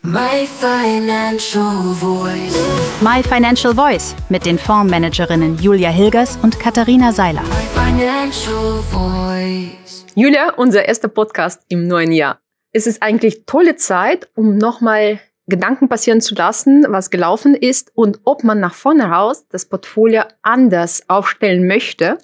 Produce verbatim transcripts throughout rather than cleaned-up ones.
My Financial Voice. My Financial Voice mit den Fondsmanagerinnen Julia Hilgers und Katharina Seiler. My Financial Voice. Julia, unser erster Podcast im neuen Jahr. Es ist eigentlich tolle Zeit, um nochmal Gedanken passieren zu lassen, was gelaufen ist und ob man nach vorne raus das Portfolio anders aufstellen möchte.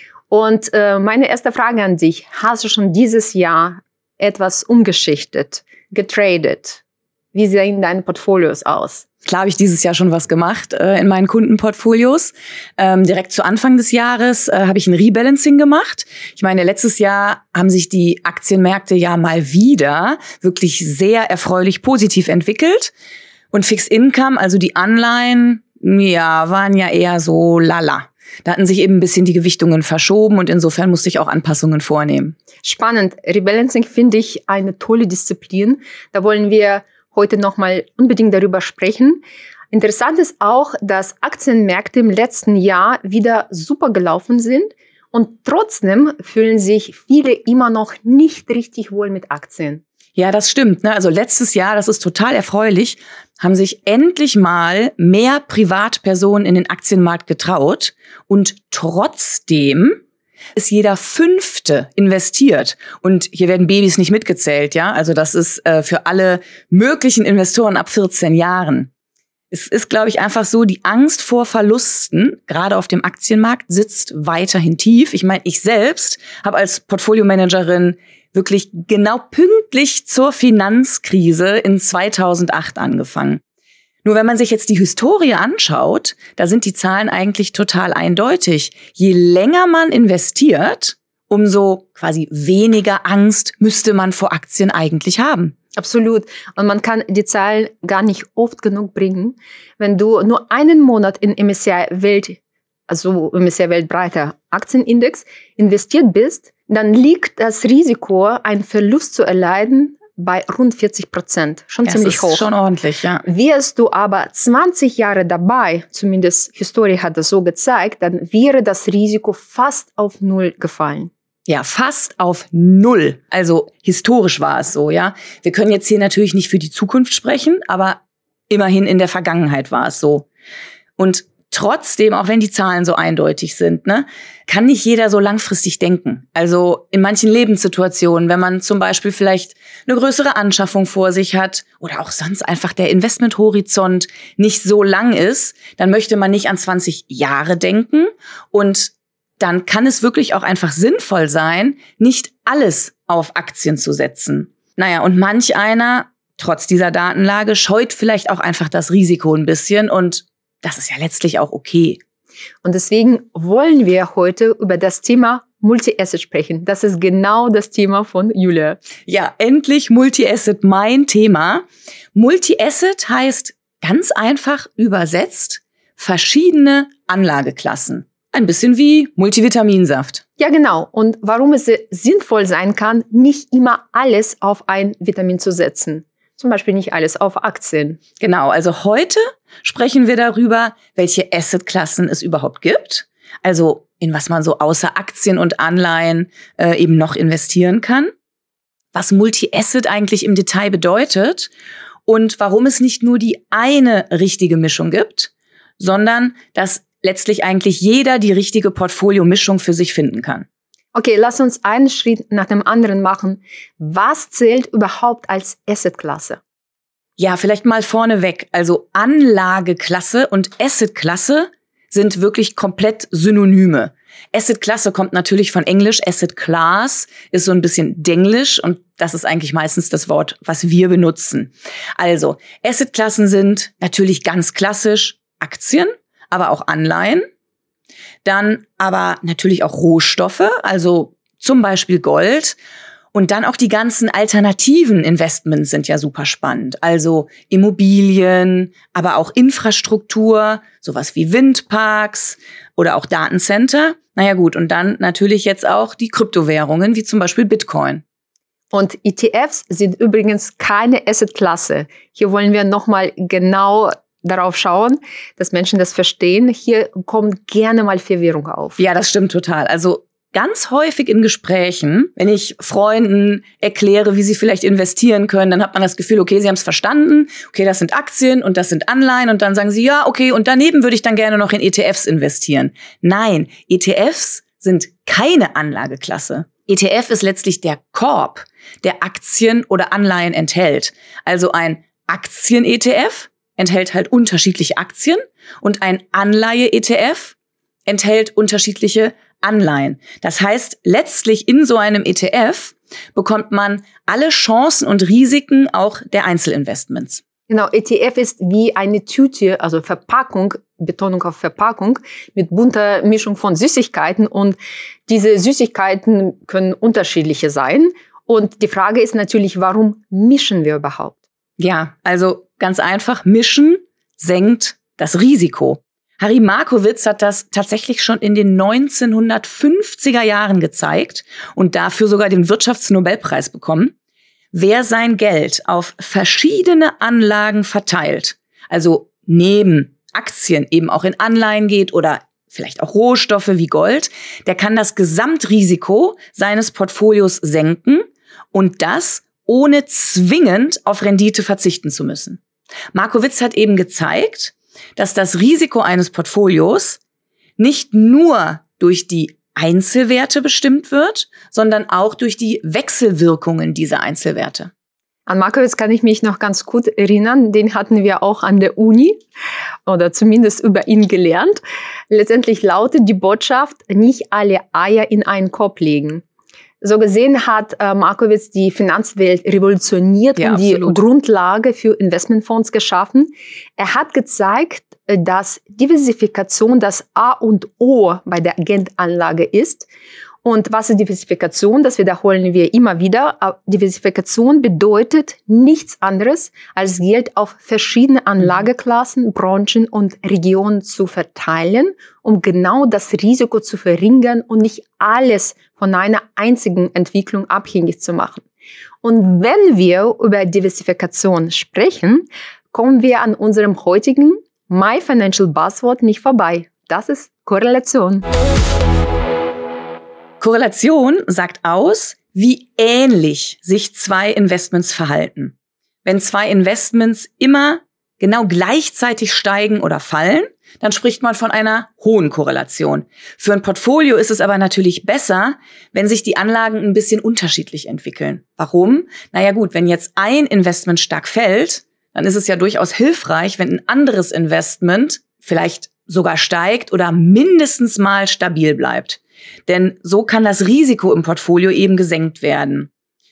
Und äh, meine erste Frage an dich: Hast du schon dieses Jahr etwas umgeschichtet, getradet? Wie sehen deine Portfolios aus? Klar habe ich dieses Jahr schon was gemacht äh, in meinen Kundenportfolios. Ähm, direkt zu Anfang des Jahres äh, habe ich ein Rebalancing gemacht. Ich meine, letztes Jahr haben sich die Aktienmärkte ja mal wieder wirklich sehr erfreulich positiv entwickelt. Und Fixed Income, also die Anleihen, ja, waren ja eher so lala. Da hatten sich eben ein bisschen die Gewichtungen verschoben und insofern musste ich auch Anpassungen vornehmen. Spannend. Rebalancing finde ich eine tolle Disziplin. Da wollen wir heute nochmal unbedingt darüber sprechen. Interessant ist auch, dass Aktienmärkte im letzten Jahr wieder super gelaufen sind und trotzdem fühlen sich viele immer noch nicht richtig wohl mit Aktien. Ja, das stimmt. Ne? Also letztes Jahr, das ist total erfreulich, haben sich endlich mal mehr Privatpersonen in den Aktienmarkt getraut und trotzdem ist jeder Fünfte investiert. Und hier werden Babys nicht mitgezählt, ja. Also das ist äh, für alle möglichen Investoren ab vierzehn Jahren. Es ist, glaube ich, einfach so, die Angst vor Verlusten, gerade auf dem Aktienmarkt, sitzt weiterhin tief. Ich meine, ich selbst habe als Portfoliomanagerin wirklich genau pünktlich zur Finanzkrise in zweitausendacht angefangen. Nur wenn man sich jetzt die Historie anschaut, da sind die Zahlen eigentlich total eindeutig. Je länger man investiert, umso quasi weniger Angst müsste man vor Aktien eigentlich haben. Absolut. Und man kann die Zahlen gar nicht oft genug bringen. Wenn du nur einen Monat in M S C I Welt, also M S C I Weltbreiter Aktienindex investiert bist, dann liegt das Risiko, einen Verlust zu erleiden, bei rund vierzig Prozent. Schon das ziemlich ist hoch. Schon ordentlich, ja. Wärst du aber zwanzig Jahre dabei, zumindest Historie hat das so gezeigt, dann wäre das Risiko fast auf Null gefallen. Ja, fast auf Null. Also historisch war es so, ja. Wir können jetzt hier natürlich nicht für die Zukunft sprechen, aber immerhin in der Vergangenheit war es so. Und trotzdem, auch wenn die Zahlen so eindeutig sind, ne, kann nicht jeder so langfristig denken. Also in manchen Lebenssituationen, wenn man zum Beispiel vielleicht eine größere Anschaffung vor sich hat oder auch sonst einfach der Investmenthorizont nicht so lang ist, dann möchte man nicht an zwanzig Jahre denken und dann kann es wirklich auch einfach sinnvoll sein, nicht alles auf Aktien zu setzen. Naja, und manch einer, trotz dieser Datenlage, scheut vielleicht auch einfach das Risiko ein bisschen und das ist ja letztlich auch okay. Und deswegen wollen wir heute über das Thema Multi-Asset sprechen. Das ist genau das Thema von Julia. Ja, endlich Multi-Asset, mein Thema. Multi-Asset heißt ganz einfach übersetzt verschiedene Anlageklassen. Ein bisschen wie Multivitaminsaft. Ja, genau. Und warum es sinnvoll sein kann, nicht immer alles auf ein Vitamin zu setzen. Zum Beispiel nicht alles auf Aktien. Genau, also heute sprechen wir darüber, welche Assetklassen es überhaupt gibt. Also in was man so außer Aktien und Anleihen äh, eben noch investieren kann. Was Multi-Asset eigentlich im Detail bedeutet und warum es nicht nur die eine richtige Mischung gibt, sondern dass letztlich eigentlich jeder die richtige Portfoliomischung für sich finden kann. Okay, lass uns einen Schritt nach dem anderen machen. Was zählt überhaupt als Assetklasse? Ja, vielleicht mal vorneweg. Also Anlageklasse und Assetklasse sind wirklich komplett Synonyme. Assetklasse kommt natürlich von Englisch. Asset Class ist so ein bisschen Denglisch und das ist eigentlich meistens das Wort, was wir benutzen. Also Assetklassen sind natürlich ganz klassisch Aktien, aber auch Anleihen. Dann aber natürlich auch Rohstoffe, also zum Beispiel Gold. Und dann auch die ganzen alternativen Investments sind ja super spannend. Also Immobilien, aber auch Infrastruktur, sowas wie Windparks oder auch Datencenter. Naja gut, und dann natürlich jetzt auch die Kryptowährungen, wie zum Beispiel Bitcoin. Und E T Fs sind übrigens keine Assetklasse. Hier wollen wir nochmal genau darauf schauen, dass Menschen das verstehen. Hier kommt gerne mal Verwirrung auf. Ja, das stimmt total. Also ganz häufig in Gesprächen, wenn ich Freunden erkläre, wie sie vielleicht investieren können, dann hat man das Gefühl, okay, sie haben es verstanden, okay, das sind Aktien und das sind Anleihen und dann sagen sie, ja, okay, und daneben würde ich dann gerne noch in E T Fs investieren. Nein, E T Fs sind keine Anlageklasse. E T F ist letztlich der Korb, der Aktien oder Anleihen enthält. Also ein Aktien-E T F enthält halt unterschiedliche Aktien und ein Anleihe-E T F enthält unterschiedliche Anleihen. Das heißt, letztlich in so einem E T F bekommt man alle Chancen und Risiken auch der Einzelinvestments. Genau, E T F ist wie eine Tüte, also Verpackung, Betonung auf Verpackung, mit bunter Mischung von Süßigkeiten. Und diese Süßigkeiten können unterschiedliche sein. Und die Frage ist natürlich, warum mischen wir überhaupt? Ja, also ganz einfach, mischen senkt das Risiko. Harry Markowitz hat das tatsächlich schon in den neunzehnhundertfünfziger Jahren gezeigt und dafür sogar den Wirtschaftsnobelpreis bekommen. Wer sein Geld auf verschiedene Anlagen verteilt, also neben Aktien eben auch in Anleihen geht oder vielleicht auch Rohstoffe wie Gold, der kann das Gesamtrisiko seines Portfolios senken und das ohne zwingend auf Rendite verzichten zu müssen. Markowitz hat eben gezeigt, dass das Risiko eines Portfolios nicht nur durch die Einzelwerte bestimmt wird, sondern auch durch die Wechselwirkungen dieser Einzelwerte. An Markowitz kann ich mich noch ganz gut erinnern. Den hatten wir auch an der Uni oder zumindest über ihn gelernt. Letztendlich lautet die Botschaft, nicht alle Eier in einen Korb legen. So gesehen hat äh, Markowitz die Finanzwelt revolutioniert Ja, und die absolut. Grundlage für Investmentfonds geschaffen. Er hat gezeigt, äh, dass Diversifikation das A und O bei der Geldanlage ist. Und was ist Diversifikation? Das wiederholen wir immer wieder. Aber Diversifikation bedeutet nichts anderes, als Geld auf verschiedene Anlageklassen, Branchen und Regionen zu verteilen, um genau das Risiko zu verringern und nicht alles von einer einzigen Entwicklung abhängig zu machen. Und wenn wir über Diversifikation sprechen, kommen wir an unserem heutigen My Financial Buzzword nicht vorbei. Das ist Korrelation. Korrelation sagt aus, wie ähnlich sich zwei Investments verhalten. Wenn zwei Investments immer genau gleichzeitig steigen oder fallen, dann spricht man von einer hohen Korrelation. Für ein Portfolio ist es aber natürlich besser, wenn sich die Anlagen ein bisschen unterschiedlich entwickeln. Warum? Naja gut, wenn jetzt ein Investment stark fällt, dann ist es ja durchaus hilfreich, wenn ein anderes Investment vielleicht sogar steigt oder mindestens mal stabil bleibt. Denn so kann das Risiko im Portfolio eben gesenkt werden.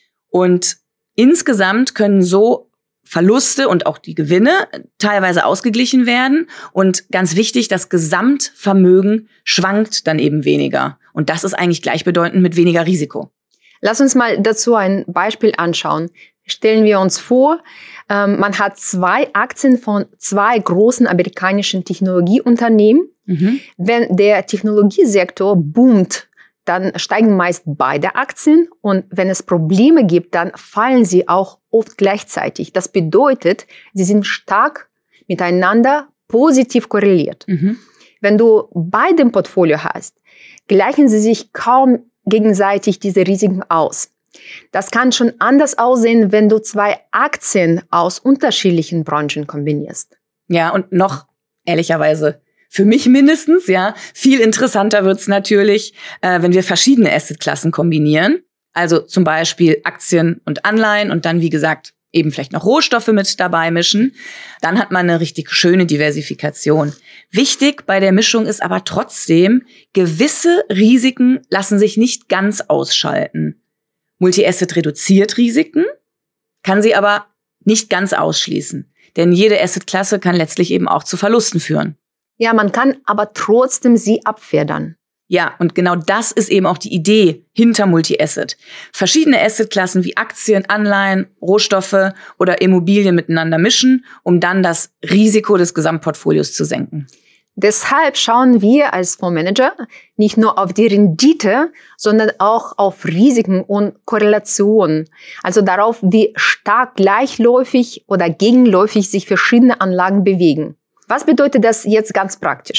Und insgesamt können so Verluste und auch die Gewinne teilweise ausgeglichen werden. Und ganz wichtig, das Gesamtvermögen schwankt dann eben weniger. Und das ist eigentlich gleichbedeutend mit weniger Risiko. Lass uns mal dazu ein Beispiel anschauen. Stellen wir uns vor, ähm, man hat zwei Aktien von zwei großen amerikanischen Technologieunternehmen. Mhm. Wenn der Technologiesektor boomt, dann steigen meist beide Aktien und wenn es Probleme gibt, dann fallen sie auch oft gleichzeitig. Das bedeutet, sie sind stark miteinander positiv korreliert. Mhm. Wenn du beide im Portfolio hast, gleichen sie sich kaum gegenseitig diese Risiken aus. Das kann schon anders aussehen, wenn du zwei Aktien aus unterschiedlichen Branchen kombinierst. Ja, und noch ehrlicherweise für mich mindestens, ja, viel interessanter wird's natürlich, äh, wenn wir verschiedene Assetklassen kombinieren. Also zum Beispiel Aktien und Anleihen und dann, wie gesagt, eben vielleicht noch Rohstoffe mit dabei mischen. Dann hat man eine richtig schöne Diversifikation. Wichtig bei der Mischung ist aber trotzdem, gewisse Risiken lassen sich nicht ganz ausschalten. Multi-Asset reduziert Risiken, kann sie aber nicht ganz ausschließen. Denn jede Assetklasse kann letztlich eben auch zu Verlusten führen. Ja, man kann aber trotzdem sie abfedern. Ja, und genau das ist eben auch die Idee hinter Multi-Asset. Verschiedene Assetklassen wie Aktien, Anleihen, Rohstoffe oder Immobilien miteinander mischen, um dann das Risiko des Gesamtportfolios zu senken. Deshalb schauen wir als Fondsmanager nicht nur auf die Rendite, sondern auch auf Risiken und Korrelationen. Also darauf, wie stark gleichläufig oder gegenläufig sich verschiedene Anlagen bewegen. Was bedeutet das jetzt ganz praktisch?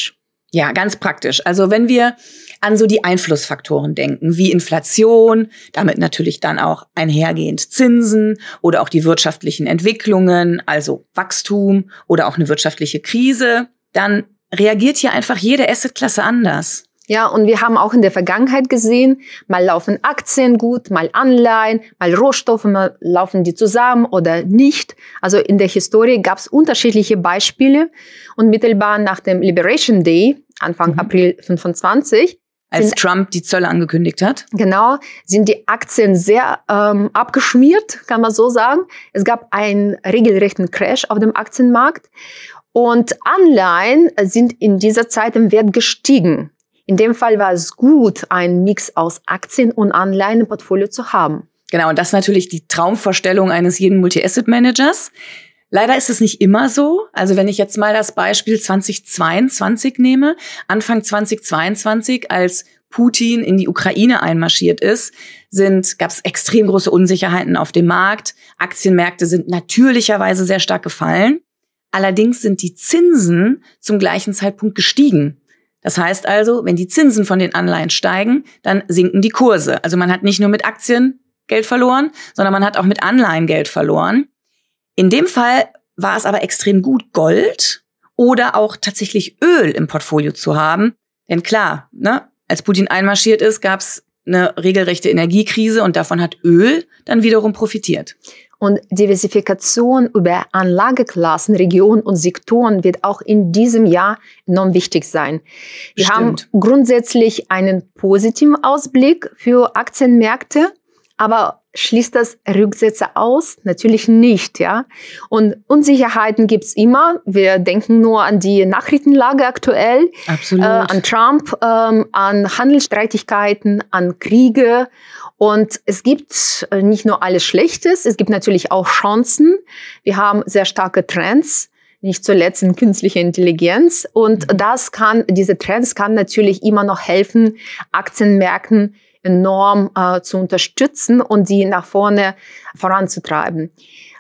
Ja, ganz praktisch. Also wenn wir an so die Einflussfaktoren denken, wie Inflation, damit natürlich dann auch einhergehend Zinsen oder auch die wirtschaftlichen Entwicklungen, also Wachstum oder auch eine wirtschaftliche Krise, dann reagiert hier einfach jede Assetklasse anders. Ja, und wir haben auch in der Vergangenheit gesehen, mal laufen Aktien gut, mal Anleihen, mal Rohstoffe, mal laufen die zusammen oder nicht. Also in der Historie gab es unterschiedliche Beispiele. Und mittelbar nach dem Liberation Day, Anfang mhm. April fünfundzwanzig, als sind, Trump die Zölle angekündigt hat. Genau, sind die Aktien sehr ähm, abgeschmiert, kann man so sagen. Es gab einen regelrechten Crash auf dem Aktienmarkt. Und Anleihen sind in dieser Zeit im Wert gestiegen. In dem Fall war es gut, einen Mix aus Aktien und Anleihen im Portfolio zu haben. Genau, und das ist natürlich die Traumvorstellung eines jeden Multi-Asset-Managers. Leider ist es nicht immer so. Also wenn ich jetzt mal das Beispiel zweitausendzweiundzwanzig nehme, Anfang zweitausendzweiundzwanzig, als Putin in die Ukraine einmarschiert ist, sind, gab es extrem große Unsicherheiten auf dem Markt. Aktienmärkte sind natürlicherweise sehr stark gefallen. Allerdings sind die Zinsen zum gleichen Zeitpunkt gestiegen. Das heißt also, wenn die Zinsen von den Anleihen steigen, dann sinken die Kurse. Also man hat nicht nur mit Aktien Geld verloren, sondern man hat auch mit Anleihen Geld verloren. In dem Fall war es aber extrem gut, Gold oder auch tatsächlich Öl im Portfolio zu haben. Denn klar, ne, als Putin einmarschiert ist, gab es eine regelrechte Energiekrise und davon hat Öl dann wiederum profitiert. Und Diversifikation über Anlageklassen, Regionen und Sektoren wird auch in diesem Jahr enorm wichtig sein. Wir Stimmt. haben grundsätzlich einen positiven Ausblick für Aktienmärkte, aber schließt das Rücksätze aus? Natürlich nicht, ja. Und Unsicherheiten gibt's immer. Wir denken nur an die Nachrichtenlage aktuell, Absolut. Äh, an Trump, ähm, an Handelsstreitigkeiten, an Kriege. Und es gibt nicht nur alles Schlechtes, es gibt natürlich auch Chancen. Wir haben sehr starke Trends, nicht zuletzt in künstlicher Intelligenz. Und das kann, diese Trends kann natürlich immer noch helfen, Aktienmärkten enorm äh, zu unterstützen und die nach vorne voranzutreiben.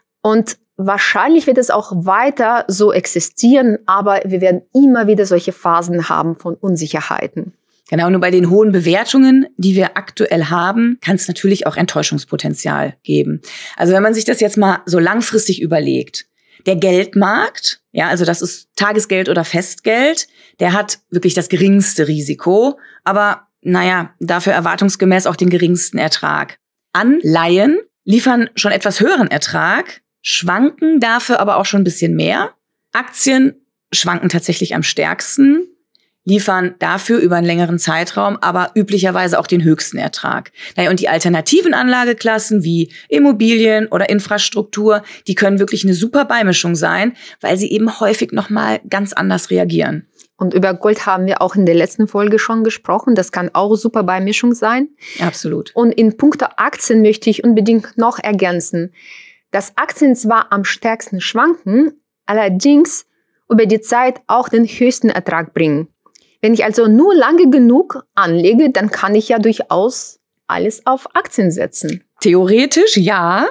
Und wahrscheinlich wird es auch weiter so existieren, aber wir werden immer wieder solche Phasen haben von Unsicherheiten. Genau, nur bei den hohen Bewertungen, die wir aktuell haben, kann es natürlich auch Enttäuschungspotenzial geben. Also wenn man sich das jetzt mal so langfristig überlegt, der Geldmarkt, ja, also das ist Tagesgeld oder Festgeld, der hat wirklich das geringste Risiko, aber naja, dafür erwartungsgemäß auch den geringsten Ertrag. Anleihen liefern schon etwas höheren Ertrag, schwanken dafür aber auch schon ein bisschen mehr. Aktien schwanken tatsächlich am stärksten, liefern dafür über einen längeren Zeitraum aber üblicherweise auch den höchsten Ertrag. Naja, und die alternativen Anlageklassen wie Immobilien oder Infrastruktur, die können wirklich eine super Beimischung sein, weil sie eben häufig nochmal ganz anders reagieren. Und über Gold haben wir auch in der letzten Folge schon gesprochen. Das kann auch super Beimischung sein. Absolut. Und in puncto Aktien möchte ich unbedingt noch ergänzen, dass Aktien zwar am stärksten schwanken, allerdings über die Zeit auch den höchsten Ertrag bringen. Wenn ich also nur lange genug anlege, dann kann ich ja durchaus alles auf Aktien setzen. Theoretisch ja,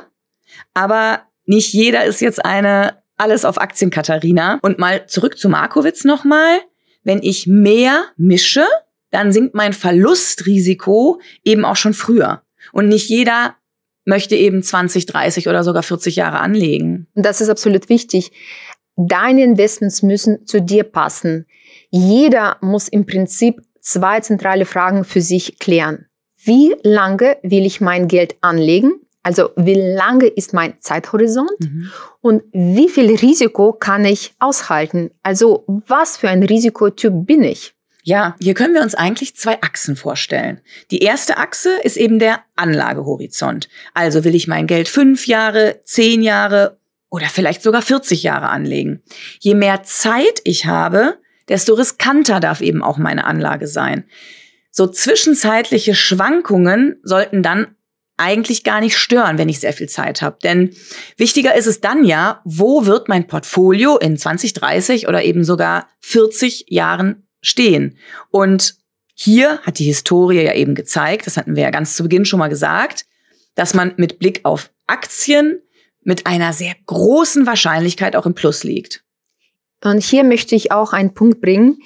aber nicht jeder ist jetzt eine alles auf Aktien Katharina. Und mal zurück zu Markowitz nochmal. Wenn ich mehr mische, dann sinkt mein Verlustrisiko eben auch schon früher. Und nicht jeder möchte eben zwanzig, dreißig oder sogar vierzig Jahre anlegen. Und das ist absolut wichtig. Deine Investments müssen zu dir passen. Jeder muss im Prinzip zwei zentrale Fragen für sich klären. Wie lange will ich mein Geld anlegen? Also wie lange ist mein Zeithorizont? Mhm. Und wie viel Risiko kann ich aushalten? Also was für ein Risikotyp bin ich? Ja, hier können wir uns eigentlich zwei Achsen vorstellen. Die erste Achse ist eben der Anlagehorizont. Also will ich mein Geld fünf Jahre, zehn Jahre oder vielleicht sogar vierzig Jahre anlegen. Je mehr Zeit ich habe, desto riskanter darf eben auch meine Anlage sein. So zwischenzeitliche Schwankungen sollten dann eigentlich gar nicht stören, wenn ich sehr viel Zeit habe. Denn wichtiger ist es dann ja, wo wird mein Portfolio in zwanzig, dreißig oder eben sogar vierzig Jahren stehen? Und hier hat die Historie ja eben gezeigt, das hatten wir ja ganz zu Beginn schon mal gesagt, dass man mit Blick auf Aktien mit einer sehr großen Wahrscheinlichkeit auch im Plus liegt. Und hier möchte ich auch einen Punkt bringen.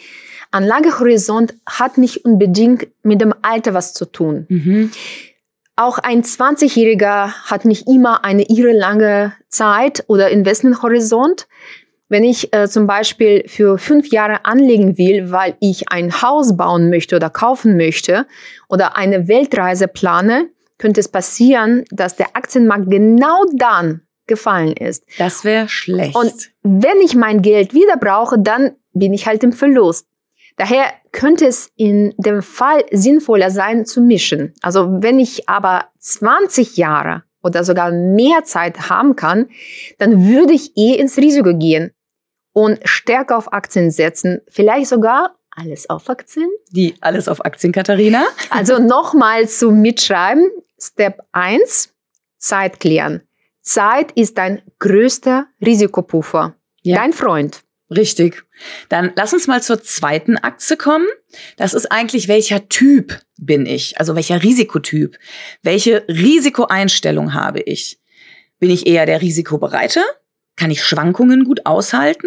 Anlagehorizont hat nicht unbedingt mit dem Alter was zu tun. Mhm. Auch ein zwanzigjähriger hat nicht immer eine irre lange Zeit oder Investmenthorizont. Wenn ich äh, zum Beispiel für fünf Jahre anlegen will, weil ich ein Haus bauen möchte oder kaufen möchte oder eine Weltreise plane, könnte es passieren, dass der Aktienmarkt genau dann gefallen ist. Das wäre schlecht. Und wenn ich mein Geld wieder brauche, dann bin ich halt im Verlust. Daher könnte es in dem Fall sinnvoller sein, zu mischen. Also wenn ich aber zwanzig Jahre oder sogar mehr Zeit haben kann, dann würde ich eh ins Risiko gehen und stärker auf Aktien setzen. Vielleicht sogar alles auf Aktien. Die alles auf Aktien, Katharina. Also nochmal zum Mitschreiben. Step eins, Zeit klären. Zeit ist dein größter Risikopuffer. Ja. Dein Freund. Richtig. Dann lass uns mal zur zweiten Achse kommen. Das ist eigentlich, welcher Typ bin ich? Also welcher Risikotyp? Welche Risikoeinstellung habe ich? Bin ich eher der Risikobereite? Kann ich Schwankungen gut aushalten?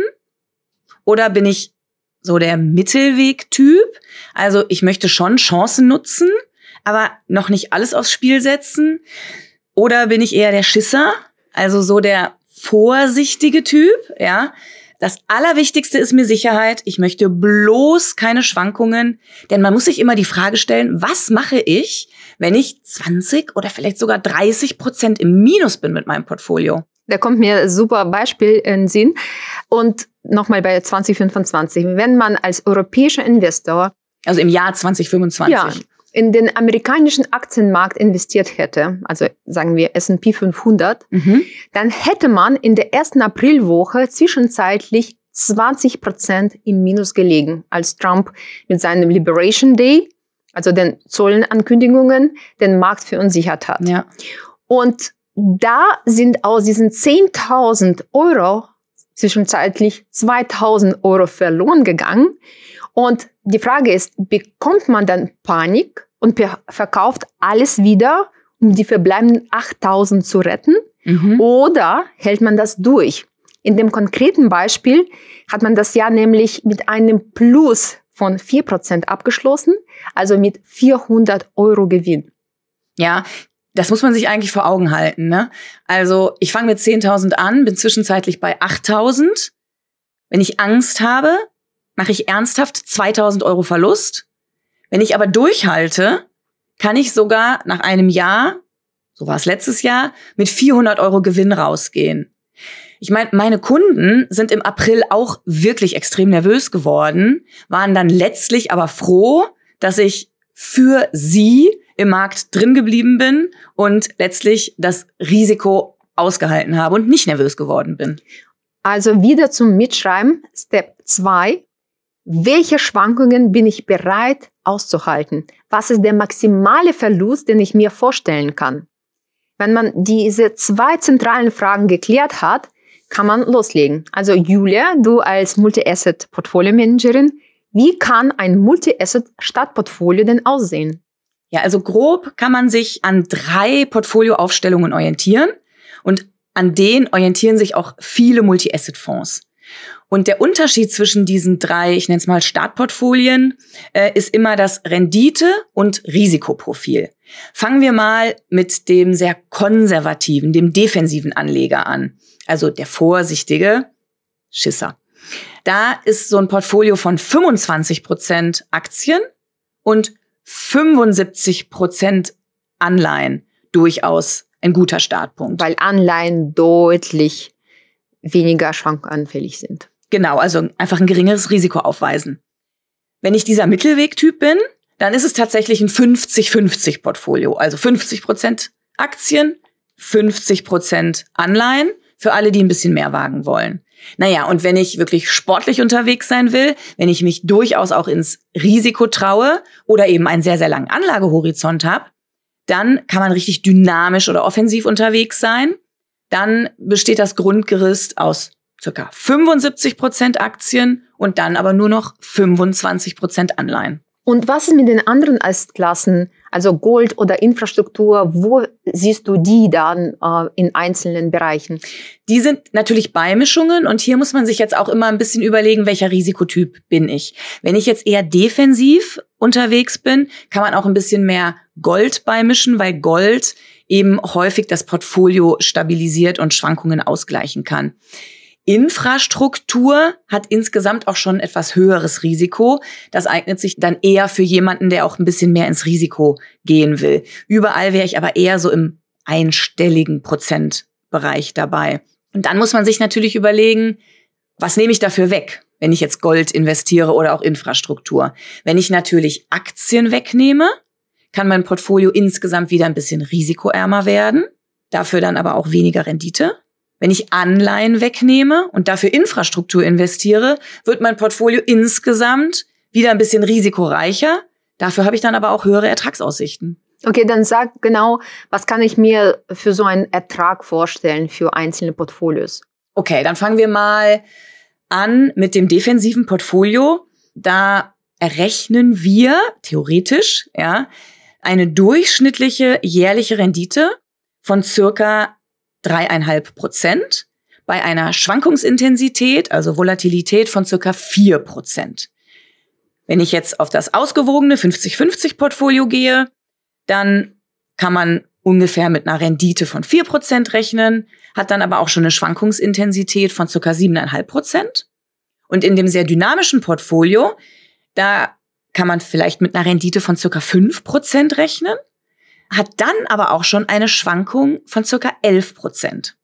Oder bin ich so der Mittelwegtyp? Also ich möchte schon Chancen nutzen, aber noch nicht alles aufs Spiel setzen. Oder bin ich eher der Schisser? Also so der vorsichtige Typ, ja? Das Allerwichtigste ist mir Sicherheit. Ich möchte bloß keine Schwankungen, denn man muss sich immer die Frage stellen, was mache ich, wenn ich zwanzig oder vielleicht sogar dreißig Prozent im Minus bin mit meinem Portfolio? Da kommt mir ein super Beispiel in den Sinn. Und nochmal bei zwanzig fünfundzwanzig. Wenn man als europäischer Investor, also im Jahr zwanzig fünfundzwanzig, ja, in den amerikanischen Aktienmarkt investiert hätte, also sagen wir S und P fünfhundert, mhm. dann hätte man in der ersten Aprilwoche zwischenzeitlich zwanzig Prozent im Minus gelegen, als Trump mit seinem Liberation Day, also den Zollenankündigungen, den Markt verunsichert hat. Ja. Und da sind aus diesen zehntausend Euro zwischenzeitlich zweitausend Euro verloren gegangen. Und die Frage ist, bekommt man dann Panik und verkauft alles wieder, um die verbleibenden achttausend zu retten? Mhm. Oder hält man das durch? In dem konkreten Beispiel hat man das Jahr nämlich mit einem Plus von vier Prozent abgeschlossen, also mit vierhundert Euro Gewinn. Ja, das muss man sich eigentlich vor Augen halten, ne? Also ich fange mit zehntausend an, bin zwischenzeitlich bei achttausend. Wenn ich Angst habe, mache ich ernsthaft zweitausend Euro Verlust. Wenn ich aber durchhalte, kann ich sogar nach einem Jahr, so war es letztes Jahr, mit vierhundert Euro Gewinn rausgehen. Ich meine, meine Kunden sind im April auch wirklich extrem nervös geworden, waren dann letztlich aber froh, dass ich für sie im Markt drin geblieben bin und letztlich das Risiko ausgehalten habe und nicht nervös geworden bin. Also wieder zum Mitschreiben, Step zwei. Welche Schwankungen bin ich bereit auszuhalten? Was ist der maximale Verlust, den ich mir vorstellen kann? Wenn man diese zwei zentralen Fragen geklärt hat, kann man loslegen. Also Julia, du als Multi-Asset-Portfolio-Managerin, wie kann ein Multi-Asset-Startportfolio denn aussehen? Ja, also grob kann man sich an drei Portfolioaufstellungen orientieren und an denen orientieren sich auch viele Multi-Asset-Fonds. Und der Unterschied zwischen diesen drei, ich nenne es mal Startportfolien, äh, ist immer das Rendite- und Risikoprofil. Fangen wir mal mit dem sehr konservativen, dem defensiven Anleger an. Also der vorsichtige Schisser. Da ist so ein Portfolio von fünfundzwanzig Prozent Aktien und fünfundsiebzig Prozent Anleihen durchaus ein guter Startpunkt. Weil Anleihen deutlich weniger schwankanfällig sind. Genau, also einfach ein geringeres Risiko aufweisen. Wenn ich dieser Mittelwegtyp bin, dann ist es tatsächlich ein fünfzig fünfzig Portfolio. Also fünfzig Prozent Aktien, fünfzig Prozent Anleihen für alle, die ein bisschen mehr wagen wollen. Naja, und wenn ich wirklich sportlich unterwegs sein will, wenn ich mich durchaus auch ins Risiko traue oder eben einen sehr, sehr langen Anlagehorizont habe, dann kann man richtig dynamisch oder offensiv unterwegs sein. Dann besteht das Grundgerüst aus ca. fünfundsiebzig Prozent Aktien und dann aber nur noch fünfundzwanzig Prozent Anleihen. Und was ist mit den anderen Assetklassen, Also Gold oder Infrastruktur, wo siehst du die dann äh, in einzelnen Bereichen? Die sind natürlich Beimischungen und hier muss man sich jetzt auch immer ein bisschen überlegen, welcher Risikotyp bin ich. Wenn ich jetzt eher defensiv unterwegs bin, kann man auch ein bisschen mehr Gold beimischen, weil Gold eben häufig das Portfolio stabilisiert und Schwankungen ausgleichen kann. Infrastruktur hat insgesamt auch schon etwas höheres Risiko. Das eignet sich dann eher für jemanden, der auch ein bisschen mehr ins Risiko gehen will. Überall wäre ich aber eher so im einstelligen Prozentbereich dabei. Und dann muss man sich natürlich überlegen, was nehme ich dafür weg, wenn ich jetzt Gold investiere oder auch Infrastruktur. Wenn ich natürlich Aktien wegnehme, kann mein Portfolio insgesamt wieder ein bisschen risikoärmer werden, dafür dann aber auch weniger Rendite. Wenn ich Anleihen wegnehme und dafür Infrastruktur investiere, wird mein Portfolio insgesamt wieder ein bisschen risikoreicher. Dafür habe ich dann aber auch höhere Ertragsaussichten. Okay, dann sag genau, was kann ich mir für so einen Ertrag vorstellen für einzelne Portfolios? Okay, dann fangen wir mal an mit dem defensiven Portfolio. Da errechnen wir theoretisch ja eine durchschnittliche jährliche Rendite von circa dreieinhalb Prozent bei einer Schwankungsintensität, also Volatilität von circa vier Prozent. Wenn ich jetzt auf das ausgewogene fünfzig fünfzig Portfolio gehe, dann kann man ungefähr mit einer Rendite von vier Prozent rechnen, hat dann aber auch schon eine Schwankungsintensität von circa sieben Komma fünf Prozent. Und in dem sehr dynamischen Portfolio, da kann man vielleicht mit einer Rendite von circa fünf Prozent rechnen, hat dann aber auch schon eine Schwankung von circa elf Prozent.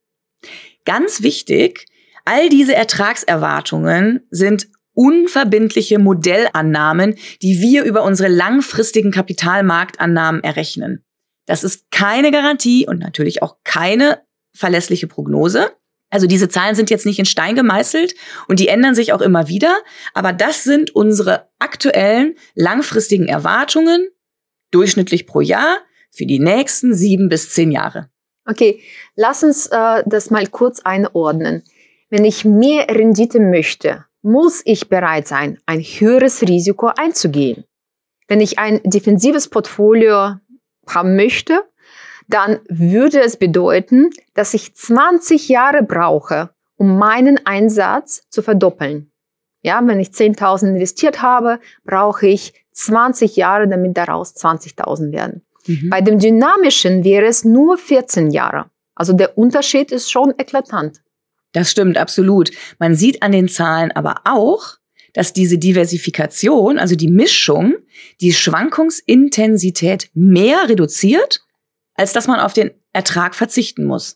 Ganz wichtig, all diese Ertragserwartungen sind unverbindliche Modellannahmen, die wir über unsere langfristigen Kapitalmarktannahmen errechnen. Das ist keine Garantie und natürlich auch keine verlässliche Prognose. Also diese Zahlen sind jetzt nicht in Stein gemeißelt und die ändern sich auch immer wieder, aber das sind unsere aktuellen langfristigen Erwartungen, durchschnittlich pro Jahr, für die nächsten sieben bis zehn Jahre. Okay, lass uns äh, das mal kurz einordnen. Wenn ich mehr Rendite möchte, muss ich bereit sein, ein höheres Risiko einzugehen. Wenn ich ein defensives Portfolio haben möchte, dann würde es bedeuten, dass ich zwanzig Jahre brauche, um meinen Einsatz zu verdoppeln. Ja, wenn ich zehntausend investiert habe, brauche ich zwanzig Jahre, damit daraus zwanzigtausend werden. Mhm. Bei dem Dynamischen wäre es nur vierzehn Jahre. Also der Unterschied ist schon eklatant. Das stimmt, absolut. Man sieht an den Zahlen aber auch, dass diese Diversifikation, also die Mischung, die Schwankungsintensität mehr reduziert, als dass man auf den Ertrag verzichten muss.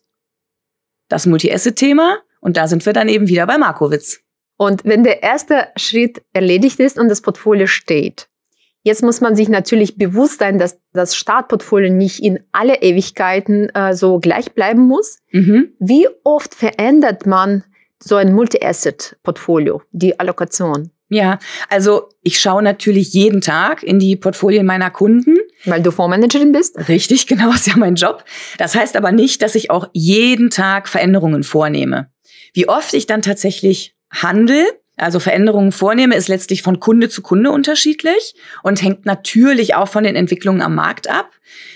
Das Multi-Asset-Thema, und da sind wir dann eben wieder bei Markowitz. Und wenn der erste Schritt erledigt ist und das Portfolio steht, jetzt muss man sich natürlich bewusst sein, dass das Startportfolio nicht in alle Ewigkeiten äh, so gleich bleiben muss. Mhm. Wie oft verändert man so ein Multi-Asset-Portfolio, die Allokation? Ja, also ich schaue natürlich jeden Tag in die Portfolien meiner Kunden. Weil du Fondsmanagerin bist? Richtig, genau, ist ja mein Job. Das heißt aber nicht, dass ich auch jeden Tag Veränderungen vornehme. Wie oft ich dann tatsächlich handle, also Veränderungen vornehme, ist letztlich von Kunde zu Kunde unterschiedlich und hängt natürlich auch von den Entwicklungen am Markt ab.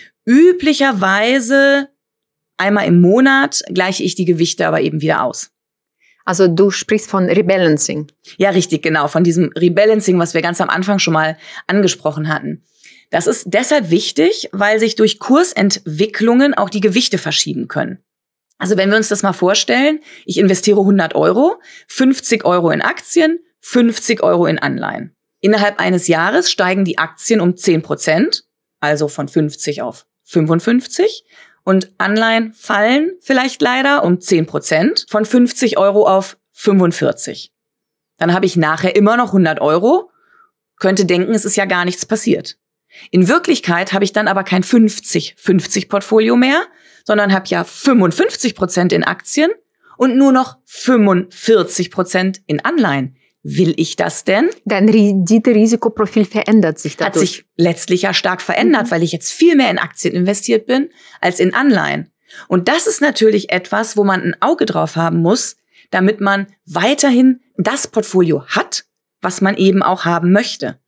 Üblicherweise einmal im Monat gleiche ich die Gewichte aber eben wieder aus. Also du sprichst von Rebalancing. Ja, richtig, genau, von diesem Rebalancing, was wir ganz am Anfang schon mal angesprochen hatten. Das ist deshalb wichtig, weil sich durch Kursentwicklungen auch die Gewichte verschieben können. Also wenn wir uns das mal vorstellen, ich investiere hundert Euro, fünfzig Euro in Aktien, fünfzig Euro in Anleihen. Innerhalb eines Jahres steigen die Aktien um zehn Prozent, also von fünfzig auf fünfundfünfzig. Und Anleihen fallen vielleicht leider um zehn Prozent, von fünfzig Euro auf fünfundvierzig. Dann habe ich nachher immer noch hundert Euro, könnte denken, es ist ja gar nichts passiert. In Wirklichkeit habe ich dann aber kein fünfzig fünfzig Portfolio mehr, sondern habe ja fünfundfünfzig Prozent in Aktien und nur noch fünfundvierzig Prozent in Anleihen. Will ich das denn? Dein Rendite-Risikoprofil verändert sich dadurch. Hat sich letztlich ja stark verändert, mhm. weil ich jetzt viel mehr in Aktien investiert bin als in Anleihen. Und das ist natürlich etwas, wo man ein Auge drauf haben muss, damit man weiterhin das Portfolio hat, was man eben auch haben möchte.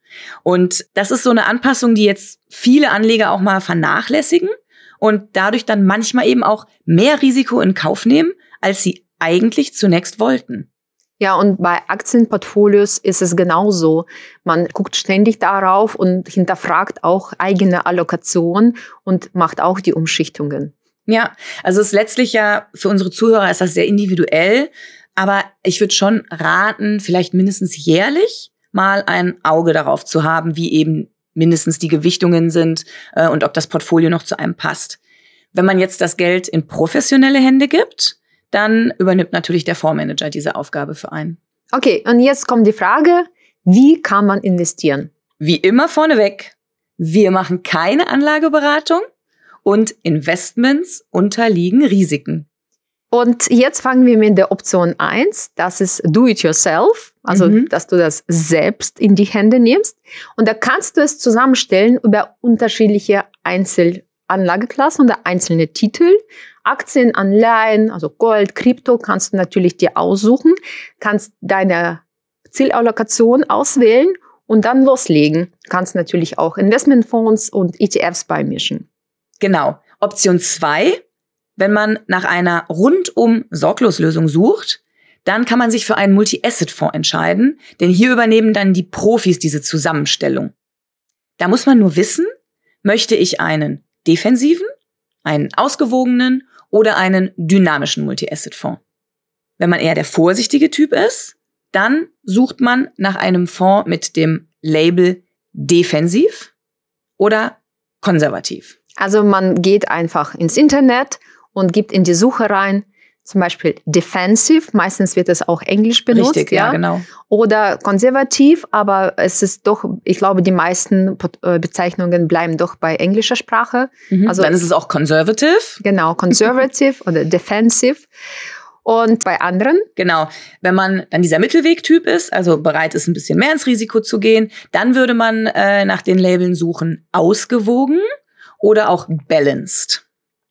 Und das ist so eine Anpassung, die jetzt viele Anleger auch mal vernachlässigen und dadurch dann manchmal eben auch mehr Risiko in Kauf nehmen, als sie eigentlich zunächst wollten. Ja, und bei Aktienportfolios ist es genauso. Man guckt ständig darauf und hinterfragt auch eigene Allokation und macht auch die Umschichtungen. Ja, also es ist letztlich ja für unsere Zuhörer ist das sehr individuell, aber ich würde schon raten, vielleicht mindestens jährlich mal ein Auge darauf zu haben, wie eben mindestens die Gewichtungen sind äh, und ob das Portfolio noch zu einem passt. Wenn man jetzt das Geld in professionelle Hände gibt, dann übernimmt natürlich der Fondsmanager diese Aufgabe für einen. Okay, und jetzt kommt die Frage, wie kann man investieren? Wie immer vorneweg, wir machen keine Anlageberatung und Investments unterliegen Risiken. Und jetzt fangen wir mit der Option eins, das ist Do-it-yourself, also Mhm. dass du das selbst in die Hände nimmst. Und da kannst du es zusammenstellen über unterschiedliche Einzelanlageklassen oder einzelne Titel. Aktien, Anleihen, also Gold, Krypto kannst du natürlich dir aussuchen, kannst deine Zielallokation auswählen und dann loslegen. Kannst natürlich auch Investmentfonds und E T Fs beimischen. Genau. Option zwei, wenn man nach einer rundum Sorgloslösung sucht, dann kann man sich für einen Multi-Asset-Fonds entscheiden, denn hier übernehmen dann die Profis diese Zusammenstellung. Da muss man nur wissen, möchte ich einen defensiven, einen ausgewogenen oder einen dynamischen Multi-Asset-Fonds. Wenn man eher der vorsichtige Typ ist, dann sucht man nach einem Fonds mit dem Label defensiv oder konservativ. Also man geht einfach ins Internet und gibt in die Suche rein, zum Beispiel defensive, meistens wird es auch Englisch benutzt. Richtig, ja, genau. Oder konservativ, aber es ist doch, ich glaube, die meisten Bezeichnungen bleiben doch bei englischer Sprache. Mhm. Also dann ist es auch conservative. Genau, conservative oder defensive. Und bei anderen? Genau, wenn man dann dieser Mittelwegtyp ist, also bereit ist, ein bisschen mehr ins Risiko zu gehen, dann würde man äh, nach den Labeln suchen, ausgewogen oder auch balanced.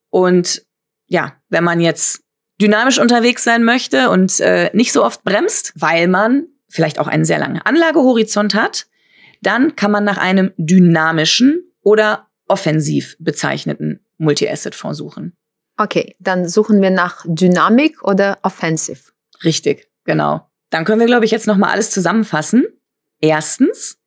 Und ja, wenn man jetzt dynamisch unterwegs sein möchte und äh, nicht so oft bremst, weil man vielleicht auch einen sehr langen Anlagehorizont hat, dann kann man nach einem dynamischen oder offensiv bezeichneten Multi-Asset-Fonds suchen. Okay, dann suchen wir nach Dynamik oder Offensive. Richtig, genau. Dann können wir, glaube ich, jetzt noch mal alles zusammenfassen. Erstens,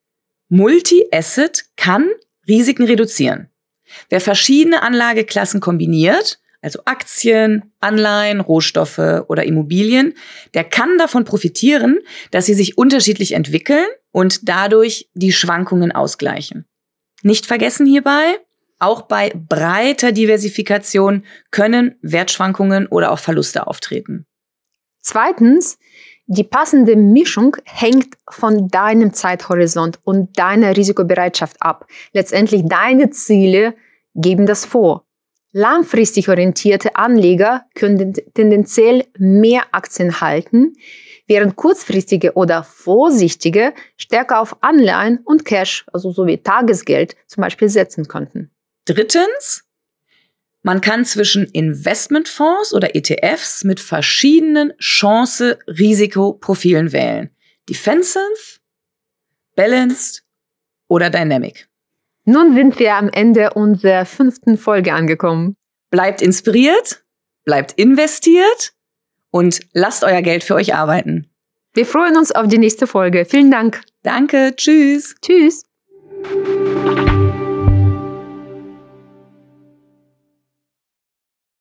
Multi-Asset kann Risiken reduzieren. Wer verschiedene Anlageklassen kombiniert, also Aktien, Anleihen, Rohstoffe oder Immobilien, der kann davon profitieren, dass sie sich unterschiedlich entwickeln und dadurch die Schwankungen ausgleichen. Nicht vergessen hierbei, auch bei breiter Diversifikation können Wertschwankungen oder auch Verluste auftreten. Zweitens, die passende Mischung hängt von deinem Zeithorizont und deiner Risikobereitschaft ab. Letztendlich deine Ziele geben das vor. Langfristig orientierte Anleger können tendenziell mehr Aktien halten, während kurzfristige oder vorsichtige stärker auf Anleihen und Cash, also so wie Tagesgeld zum Beispiel, setzen könnten. Drittens, man kann zwischen Investmentfonds oder E T Fs mit verschiedenen Chance-Risikoprofilen wählen. Defensive, Balanced oder Dynamic. Nun sind wir am Ende unserer fünften Folge angekommen. Bleibt inspiriert, bleibt investiert und lasst euer Geld für euch arbeiten. Wir freuen uns auf die nächste Folge. Vielen Dank. Danke, tschüss. Tschüss.